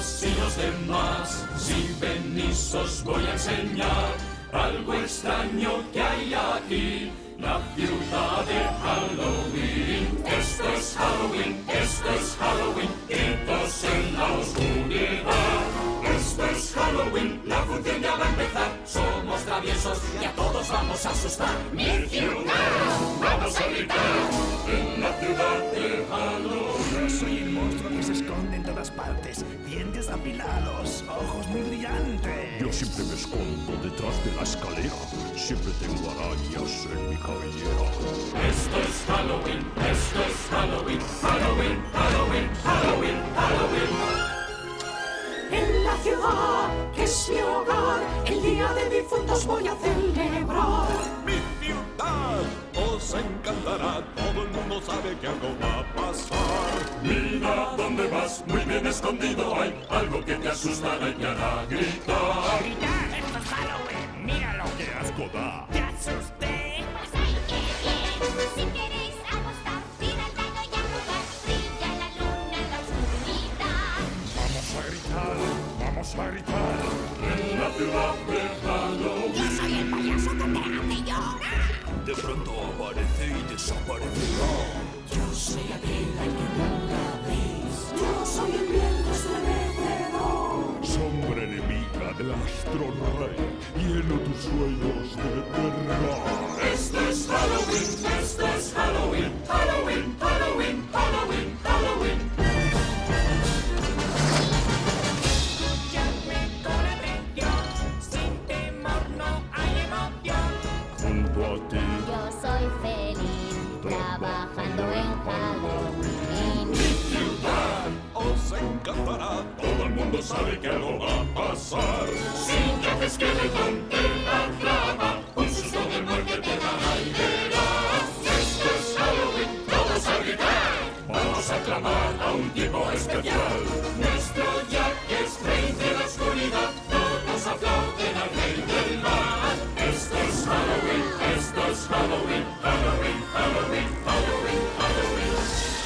ustedes y los demás. Si venís os voy a enseñar algo extraño que hay aquí. La ciudad de Halloween. Esto es Halloween, esto es Halloween. Gritos en la oscuridad. Esto es Halloween, la función ya va a empezar. Somos traviesos y a todos vamos a asustar. ¡Mi ciudad! ¡Vamos a gritar! En la ciudad de Halloween. Yo soy el monstruo que se esconde en todas partes. Dientes afilados, ojos muy brillantes. Yo siempre me escondo detrás de la escalera. Siempre tengo arañas en mi cabellera. Esto es Halloween, esto es Halloween. Halloween, Halloween, Halloween, Halloween. En la ciudad, que es mi hogar, el día de difuntos voy a celebrar. Mi ciudad os encantará, todo el mundo sabe que algo va a pasar. Mira dónde vas, muy bien escondido hay algo que te asustará y te hará gritar. ¡Gritar! ¡Esto es Halloween! ¡Míralo! ¡Qué asco da! ¡Te asusté! Pues ay, qué bien. Si queréis apostar, tira el dado y a jugar. Brilla la luna en la oscuridad. ¡Vamos a gritar! ¡Vamos a gritar! En la ciudad de Halloween. Yo soy el payaso que te hace llorar. De pronto aparece y desaparecerá. Yo soy aquel al que nunca veis. Yo soy el viento estremecedor. Sombra enemiga del astro rey, lleno tus sueños de terror. Esto es Halloween, esto es Halloween. Halloween, Halloween, Halloween, Halloween. Escúchame con atención, sin temor no hay emoción. Junto a ti, Yo soy feliz trabajando en Halloween. Os encantará, Todo el mundo sabe que algo va a pasar. Si Jack Skeleton te atrapa, un susto de muerte te dará y verás. Esto es Halloween, todos a gritar. Vamos a aclamar a un tipo especial. Nuestro Jack es rey de la oscuridad. Todos aplauden al rey del mal. Esto es Halloween, esto es Halloween. Halloween, Halloween, Halloween, Halloween.